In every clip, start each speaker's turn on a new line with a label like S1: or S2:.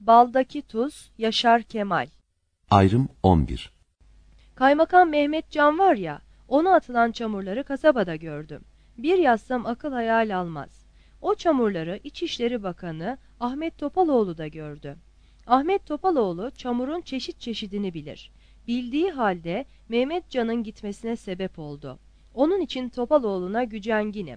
S1: Baldaki tuz, Yaşar Kemal.
S2: Ayrım 11.
S1: Kaymakam Mehmet Can var ya, ona atılan çamurları kasabada gördüm. Bir yazsam akıl hayal almaz. O çamurları İçişleri Bakanı Ahmet Topaloğlu da gördü. Ahmet Topaloğlu çamurun çeşit çeşidini bilir. Bildiği halde Mehmet Can'ın gitmesine sebep oldu. Onun için Topaloğlu'na gücenginim.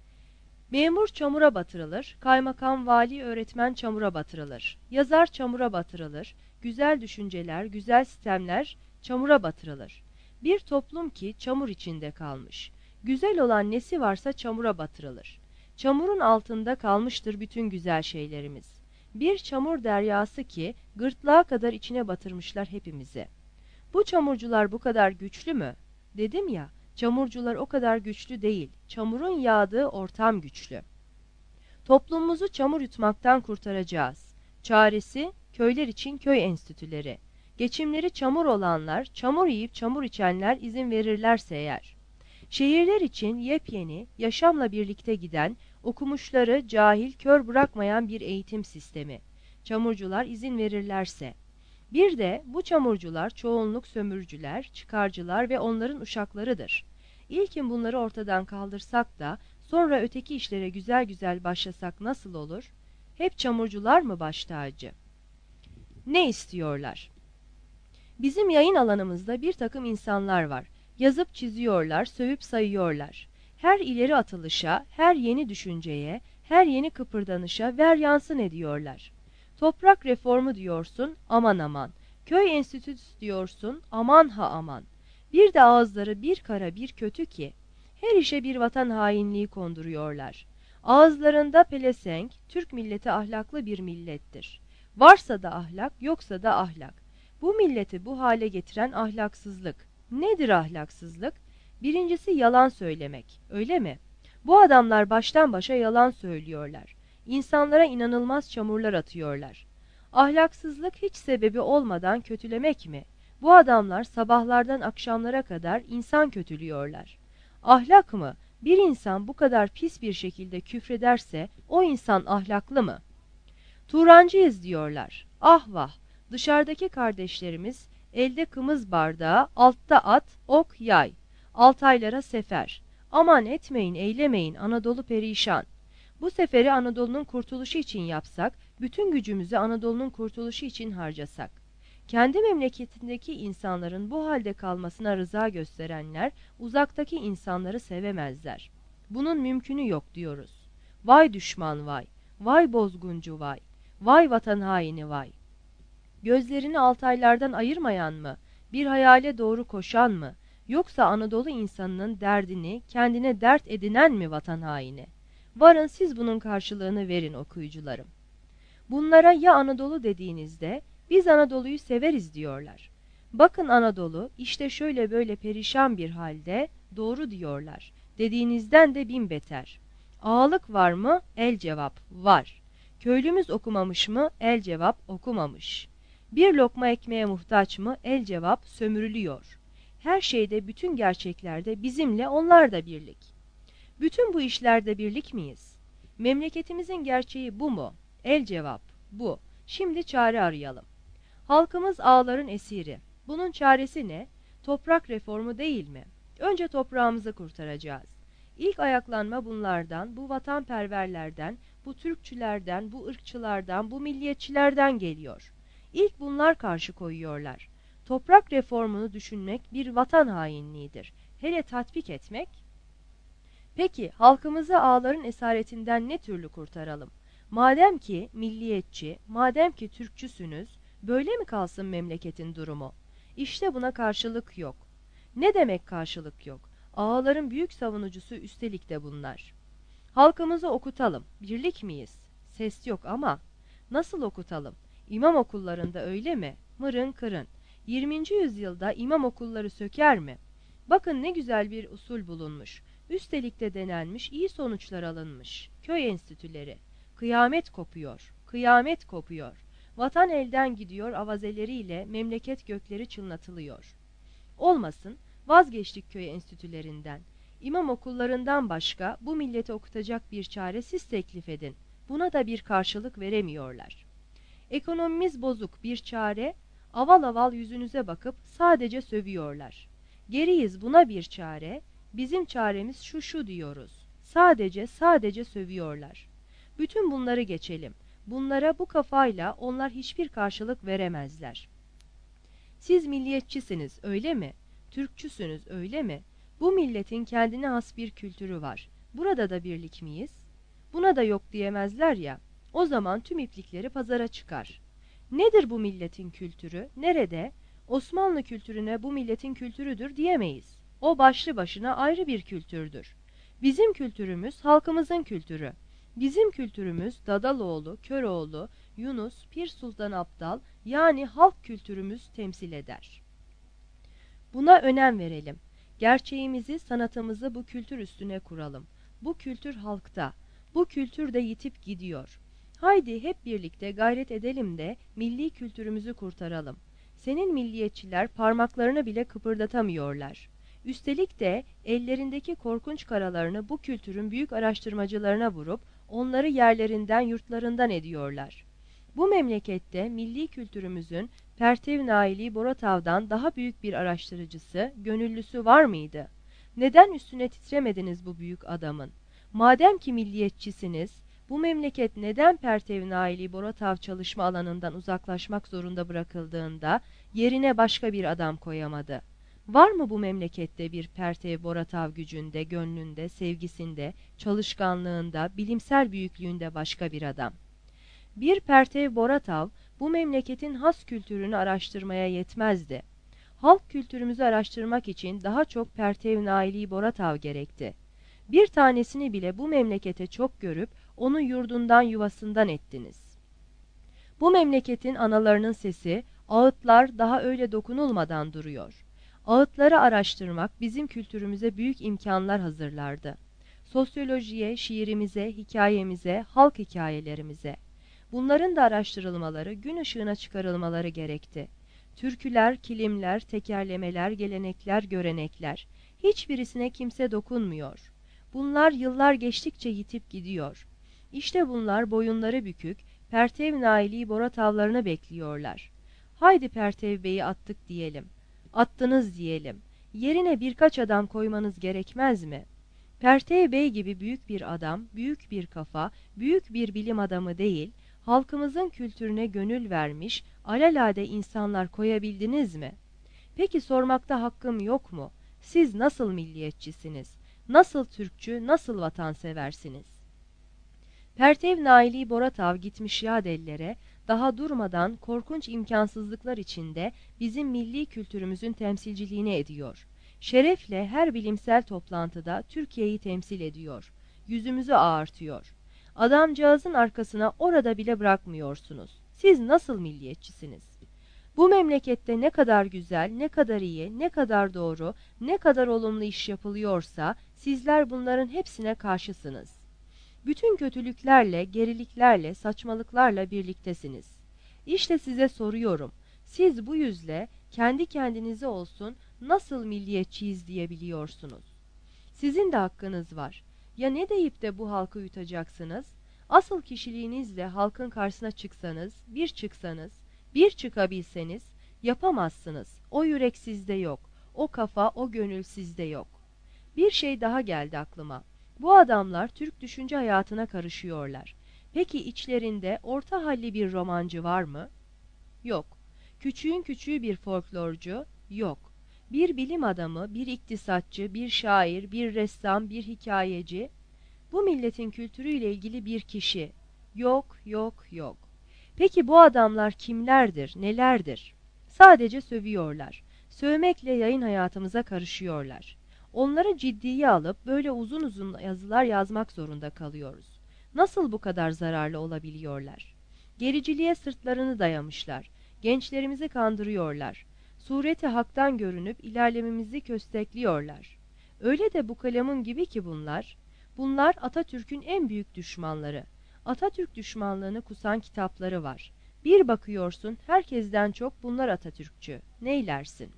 S1: Memur çamura batırılır, kaymakam, vali, öğretmen çamura batırılır. Yazar çamura batırılır, güzel düşünceler, güzel sistemler çamura batırılır. Bir toplum ki çamur içinde kalmış. Güzel olan nesi varsa çamura batırılır. Çamurun altında kalmıştır bütün güzel şeylerimiz. Bir çamur deryası ki gırtlağa kadar içine batırmışlar hepimizi. Bu çamurcular bu kadar güçlü mü? Dedim ya, çamurcular o kadar güçlü değil. Çamurun yağdığı ortam güçlü. Toplumumuzu çamur yutmaktan kurtaracağız. Çaresi köyler için köy enstitüleri. Geçimleri çamur olanlar, çamur yiyip çamur içenler izin verirlerse eğer. Şehirler için yepyeni, yaşamla birlikte giden, okumuşları cahil, kör bırakmayan bir eğitim sistemi. Çamurcular izin verirlerse. Bir de bu çamurcular çoğunluk sömürücüler, çıkarcılar ve onların uşaklarıdır. İlkin bunları ortadan kaldırsak da sonra öteki işlere güzel güzel başlasak nasıl olur? Hep çamurcular mı baş tacı? Ne istiyorlar? Bizim yayın alanımızda bir takım insanlar var. Yazıp çiziyorlar, sövüp sayıyorlar. Her ileri atılışa, her yeni düşünceye, her yeni kıpırdanışa ver yansın ediyorlar. Toprak reformu diyorsun, aman aman. Köy enstitüsü diyorsun, aman ha aman. Bir de ağızları bir kara bir kötü ki. Her işe bir vatan hainliği konduruyorlar. Ağızlarında pelesenk, Türk milleti ahlaklı bir millettir. Varsa da ahlak, yoksa da ahlak. Bu milleti bu hale getiren ahlaksızlık. Nedir ahlaksızlık? Birincisi yalan söylemek, öyle mi? Bu adamlar baştan başa yalan söylüyorlar. İnsanlara inanılmaz çamurlar atıyorlar. Ahlaksızlık hiç sebebi olmadan kötülemek mi? Bu adamlar sabahlardan akşamlara kadar insan kötülüyorlar. Ahlak mı? Bir insan bu kadar pis bir şekilde küfrederse o insan ahlaklı mı? Turancıyız diyorlar. Ah vah! Dışarıdaki kardeşlerimiz elde kımız bardağı, altta at, ok, yay. Altaylara sefer. Aman etmeyin, eylemeyin, Anadolu perişan. Bu seferi Anadolu'nun kurtuluşu için yapsak, bütün gücümüzü Anadolu'nun kurtuluşu için harcasak. Kendi memleketindeki insanların bu halde kalmasına rıza gösterenler, uzaktaki insanları sevemezler. Bunun mümkünü yok diyoruz. Vay düşman vay, vay bozguncu vay, vay vatan haini vay. Gözlerini Altaylardan ayırmayan mı, bir hayale doğru koşan mı, yoksa Anadolu insanının derdini kendine dert edinen mi vatan haini? Varın siz bunun karşılığını verin okuyucularım. Bunlara ya Anadolu dediğinizde biz Anadolu'yu severiz diyorlar. Bakın Anadolu işte şöyle böyle perişan bir halde, doğru diyorlar. Dediğinizden de bin beter. Ağalık var mı? El cevap var. Köylümüz okumamış mı? El cevap okumamış. Bir lokma ekmeğe muhtaç mı? El cevap sömürülüyor. Her şeyde, bütün gerçeklerde bizimle onlar da birlik. Bütün bu işlerde birlik miyiz? Memleketimizin gerçeği bu mu? El cevap bu. Şimdi çare arayalım. Halkımız ağaların esiri. Bunun çaresi ne? Toprak reformu değil mi? Önce toprağımızı kurtaracağız. İlk ayaklanma bunlardan, bu vatanperverlerden, bu Türkçülerden, bu ırkçılardan, bu milliyetçilerden geliyor. İlk bunlar karşı koyuyorlar. Toprak reformunu düşünmek bir vatan hainliğidir. Hele tatbik etmek. Peki halkımızı ağaların esaretinden ne türlü kurtaralım? Madem ki milliyetçi, madem ki Türkçüsünüz, böyle mi kalsın memleketin durumu? İşte buna karşılık yok. Ne demek karşılık yok? Ağaların büyük savunucusu üstelik de bunlar. Halkımızı okutalım, birlik miyiz? Ses yok ama nasıl okutalım? İmam okullarında öyle mi? Mırın kırın. 20. yüzyılda imam okulları söker mi? Bakın ne güzel bir usul bulunmuş. Üstelik de denenmiş, iyi sonuçlar alınmış. Köy enstitüleri. Kıyamet kopuyor, kıyamet kopuyor. Vatan elden gidiyor avazeleriyle memleket gökleri çınlatılıyor. Olmasın, vazgeçtik köy enstitülerinden. İmam okullarından başka bu milleti okutacak bir çare siz teklif edin. Buna da bir karşılık veremiyorlar. Ekonomimiz bozuk, bir çare, aval aval yüzünüze bakıp sadece sövüyorlar. Geriyiz, buna bir çare, bizim çaremiz şu şu diyoruz. Sadece sövüyorlar. Bütün bunları geçelim. Bunlara bu kafayla onlar hiçbir karşılık veremezler. Siz milliyetçisiniz, öyle mi? Türkçüsünüz, öyle mi? Bu milletin kendine has bir kültürü var. Burada da birlik miyiz? Buna da yok diyemezler ya. O zaman tüm iplikleri pazara çıkar. Nedir bu milletin kültürü? Nerede? Osmanlı kültürüne bu milletin kültürüdür diyemeyiz. O başlı başına ayrı bir kültürdür. Bizim kültürümüz halkımızın kültürü. Bizim kültürümüz Dadaloğlu, Köroğlu, Yunus, Pir Sultan Abdal, yani halk kültürümüz temsil eder. Buna önem verelim. Gerçeğimizi, sanatımızı bu kültür üstüne kuralım. Bu kültür halkta. Bu kültür de yitip gidiyor. Haydi hep birlikte gayret edelim de milli kültürümüzü kurtaralım. Senin milliyetçiler parmaklarını bile kıpırdatamıyorlar. Üstelik de ellerindeki korkunç karalarını bu kültürün büyük araştırmacılarına vurup onları yerlerinden yurtlarından ediyorlar. Bu memlekette milli kültürümüzün Pertev Naili Boratav'dan daha büyük bir araştırıcısı, gönüllüsü var mıydı? Neden üstüne titremediniz bu büyük adamın? Madem ki milliyetçisiniz, bu memleket neden Pertev Naili Boratav çalışma alanından uzaklaşmak zorunda bırakıldığında yerine başka bir adam koyamadı? Var mı bu memlekette bir Pertev Boratav gücünde, gönlünde, sevgisinde, çalışkanlığında, bilimsel büyüklüğünde başka bir adam? Bir Pertev Boratav bu memleketin has kültürünü araştırmaya yetmezdi. Halk kültürümüzü araştırmak için daha çok Pertev Naili Boratav gerekti. Bir tanesini bile bu memlekete çok görüp onu yurdundan yuvasından ettiniz. Bu memleketin analarının sesi, ağıtlar daha öyle dokunulmadan duruyor. Ağıtları araştırmak bizim kültürümüze büyük imkanlar hazırlardı. Sosyolojiye, şiirimize, hikayemize, halk hikayelerimize. Bunların da araştırılmaları, gün ışığına çıkarılmaları gerekti. Türküler, kilimler, tekerlemeler, gelenekler, görenekler, hiçbirisine kimse dokunmuyor. Bunlar yıllar geçtikçe yitip gidiyor. İşte bunlar boyunları bükük, Pertev Naili Boratavlarını bekliyorlar. Haydi Pertev Bey'i attık diyelim. Attınız diyelim. Yerine birkaç adam koymanız gerekmez mi? Pertev Bey gibi büyük bir adam, büyük bir kafa, büyük bir bilim adamı değil, halkımızın kültürüne gönül vermiş, alelade insanlar koyabildiniz mi? Peki sormakta hakkım yok mu? Siz nasıl milliyetçisiniz? Nasıl Türkçü, nasıl vatanseversiniz? Pertev Naili Boratav gitmiş yad ellere, daha durmadan korkunç imkansızlıklar içinde bizim milli kültürümüzün temsilciliğini ediyor. Şerefle her bilimsel toplantıda Türkiye'yi temsil ediyor. Yüzümüzü ağartıyor. Adamcağızın arkasına orada bile bırakmıyorsunuz. Siz nasıl milliyetçisiniz? Bu memlekette ne kadar güzel, ne kadar iyi, ne kadar doğru, ne kadar olumlu iş yapılıyorsa sizler bunların hepsine karşısınız. Bütün kötülüklerle, geriliklerle, saçmalıklarla birliktesiniz. İşte size soruyorum, siz bu yüzle kendi kendinize olsun nasıl milliyetçiyiz diyebiliyorsunuz? Sizin de hakkınız var. Ya ne deyip de bu halkı yutacaksınız? Asıl kişiliğinizle halkın karşısına çıksanız, bir çıkabilseniz yapamazsınız. O yürek sizde yok, o kafa, o gönül sizde yok. Bir şey daha geldi aklıma. Bu adamlar Türk düşünce hayatına karışıyorlar. Peki içlerinde orta halli bir romancı var mı? Yok. Küçüğün küçüğü bir folklorcu? Yok. Bir bilim adamı, bir iktisatçı, bir şair, bir ressam, bir hikayeci? Bu milletin kültürüyle ilgili bir kişi? Yok, yok, yok. Peki bu adamlar kimlerdir, nelerdir? Sadece sövüyorlar. Sövmekle yayın hayatımıza karışıyorlar. Onları ciddiye alıp böyle uzun uzun yazılar yazmak zorunda kalıyoruz. Nasıl bu kadar zararlı olabiliyorlar? Gericiliğe sırtlarını dayamışlar. Gençlerimizi kandırıyorlar. Sureti haktan görünüp ilerlememizi köstekliyorlar. Öyle de bu kalemun gibi ki bunlar. Bunlar Atatürk'ün en büyük düşmanları. Atatürk düşmanlığını kusan kitapları var. Bir bakıyorsun herkesten çok bunlar Atatürkçü. Neylersin?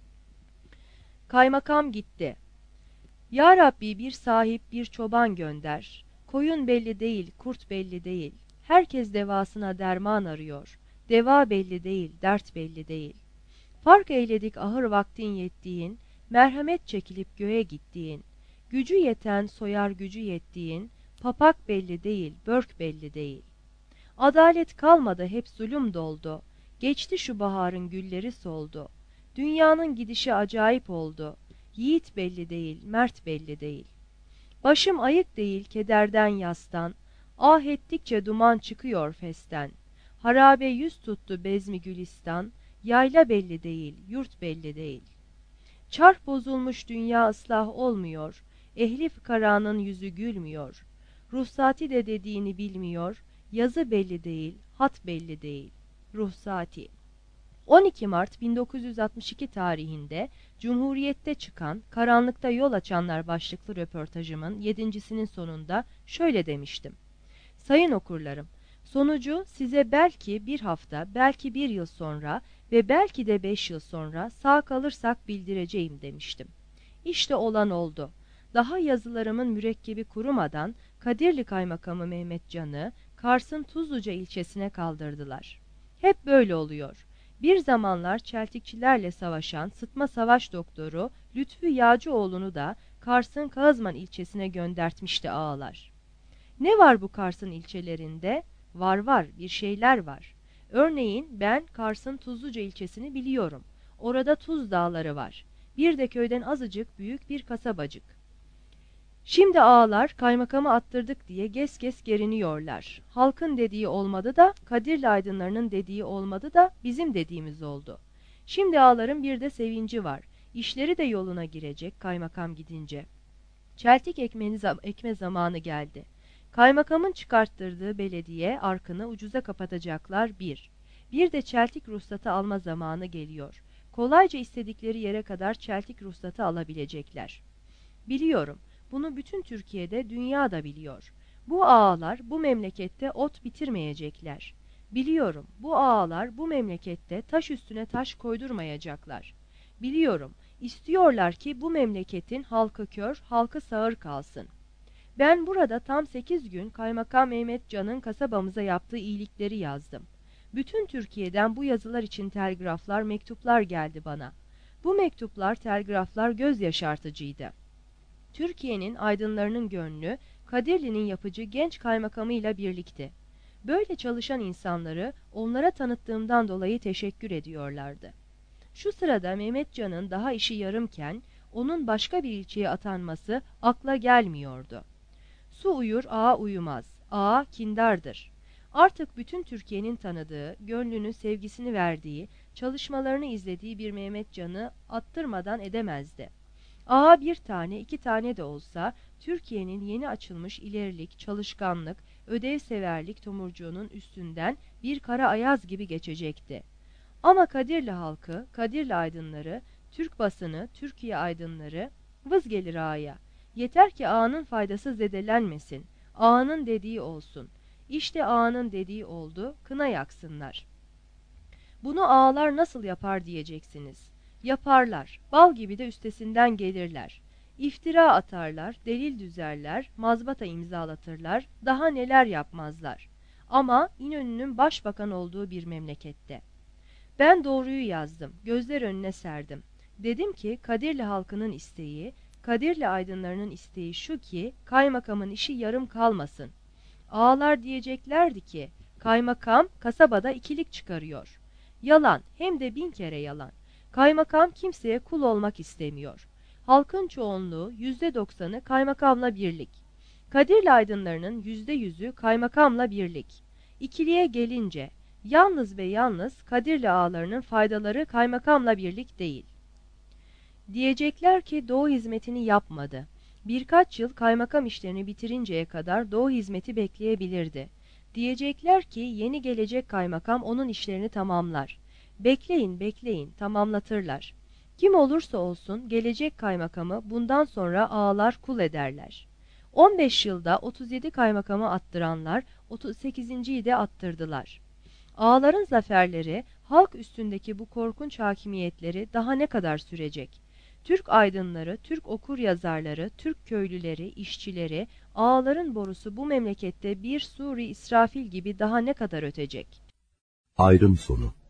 S1: Kaymakam gitti. Ya Rabbi bir sahip bir çoban gönder. Koyun belli değil, kurt belli değil. Herkes devasına derman arıyor. Deva belli değil, dert belli değil. Fark eyledik ahır vaktin yettiğin, merhamet çekilip göğe gittiğin, gücü yeten soyar gücü yettiğin, papak belli değil, börk belli değil. Adalet kalmadı hep zulüm doldu, geçti şu baharın gülleri soldu. Dünyanın gidişi acayip oldu, yiğit belli değil, mert belli değil. Başım ayık değil kederden yastan, ah ettikçe duman çıkıyor festen. Harabe yüz tuttu bezmi gülistan, yayla belli değil, yurt belli değil. Çark bozulmuş dünya ıslah olmuyor, ehli fıkaranın yüzü gülmüyor. Ruhsati de dediğini bilmiyor, yazı belli değil, hat belli değil. Ruhsati 12 Mart 1962 tarihinde Cumhuriyet'te çıkan Karanlıkta Yol Açanlar başlıklı röportajımın 7.'sinin sonunda şöyle demiştim. Sayın okurlarım, sonucu size belki bir hafta, belki bir yıl sonra ve belki de 5 yıl sonra sağ kalırsak bildireceğim demiştim. İşte olan oldu. Daha yazılarımın mürekkebi kurumadan Kadirli Kaymakamı Mehmet Can'ı Kars'ın Tuzluca ilçesine kaldırdılar. Hep böyle oluyor. Bir zamanlar çeltikçilerle savaşan sıtma savaş doktoru Lütfü Yağcıoğlu'nu da Kars'ın Kağızman ilçesine göndertmişti ağalar. Ne var bu Kars'ın ilçelerinde? Var bir şeyler var. Örneğin ben Kars'ın Tuzluca ilçesini biliyorum. Orada Tuz Dağları var. Bir de köyden azıcık büyük bir kasabacık. Şimdi ağalar kaymakamı attırdık diye ges ges geriniyorlar. Halkın dediği olmadı da Kadirli aydınlarının dediği olmadı da bizim dediğimiz oldu. Şimdi ağaların bir de sevinci var. İşleri de yoluna girecek kaymakam gidince. Çeltik ekme zamanı geldi. Kaymakamın çıkarttırdığı belediye arkını ucuza kapatacaklar bir. Bir de çeltik ruhsatı alma zamanı geliyor. Kolayca istedikleri yere kadar çeltik ruhsatı alabilecekler. Biliyorum. Bunu bütün Türkiye'de, dünya da biliyor. Bu ağalar bu memlekette ot bitirmeyecekler. Biliyorum. Bu ağalar bu memlekette taş üstüne taş koydurmayacaklar. Biliyorum. İstiyorlar ki bu memleketin halkı kör, halkı sağır kalsın. Ben burada tam 8 gün Kaymakam Mehmet Can'ın kasabamıza yaptığı iyilikleri yazdım. Bütün Türkiye'den bu yazılar için telgraflar, mektuplar geldi bana. Bu mektuplar, telgraflar göz yaşartıcıydı. Türkiye'nin aydınlarının gönlü Kadirli'nin yapıcı genç kaymakamıyla birlikte. Böyle çalışan insanları onlara tanıttığımdan dolayı teşekkür ediyorlardı. Şu sırada Mehmet Can'ın daha işi yarımken onun başka bir ilçeye atanması akla gelmiyordu. Su uyur, ağa uyumaz. Ağa kindardır. Artık bütün Türkiye'nin tanıdığı, gönlünü, sevgisini verdiği, çalışmalarını izlediği bir Mehmet Can'ı attırmadan edemezdi. Ağa bir tane, iki tane de olsa Türkiye'nin yeni açılmış ilerilik, çalışkanlık, ödevseverlik tomurcuğunun üstünden bir kara ayaz gibi geçecekti. Ama Kadirli halkı, Kadirli aydınları, Türk basını, Türkiye aydınları vız gelir ağaya. Yeter ki ağanın faydası zedelenmesin. Ağanın dediği olsun. İşte ağanın dediği oldu, kına yaksınlar. Bunu ağalar nasıl yapar diyeceksiniz. Yaparlar, bal gibi de üstesinden gelirler. İftira atarlar, delil düzerler, mazbata imzalatırlar, daha neler yapmazlar. Ama İnönü'nün başbakan olduğu bir memlekette. Ben doğruyu yazdım, gözler önüne serdim. Dedim ki Kadirli halkının isteği, Kadirli aydınlarının isteği şu ki kaymakamın işi yarım kalmasın. Ağalar diyeceklerdi ki kaymakam kasabada ikilik çıkarıyor. Yalan, hem de 1000 kere yalan. Kaymakam kimseye kul olmak istemiyor. Halkın çoğunluğu %90'ı kaymakamla birlik. Kadirli aydınlarının %100'ü kaymakamla birlik. İkiliye gelince yalnız ve yalnız Kadirli ağalarının faydaları kaymakamla birlik değil. Diyecekler ki Doğu hizmetini yapmadı. Birkaç yıl kaymakam işlerini bitirinceye kadar Doğu hizmeti bekleyebilirdi. Diyecekler ki yeni gelecek kaymakam onun işlerini tamamlar. Bekleyin, tamamlatırlar. Kim olursa olsun gelecek kaymakamı bundan sonra ağalar kul ederler. 15 yılda 37 kaymakamı attıranlar 38.yi de attırdılar. Ağaların zaferleri, halk üstündeki bu korkunç hakimiyetleri daha ne kadar sürecek? Türk aydınları, Türk okuryazarları, Türk köylüleri, işçileri, ağaların borusu bu memlekette bir Suri İsrafil gibi daha ne kadar ötecek?
S2: Ayrım sonu.